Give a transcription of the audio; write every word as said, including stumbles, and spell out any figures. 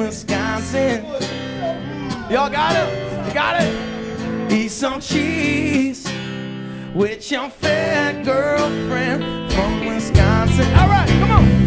Wisconsin. Y'all got it? Got it? Eat some cheese with your fair girlfriend from Wisconsin. All right, come on.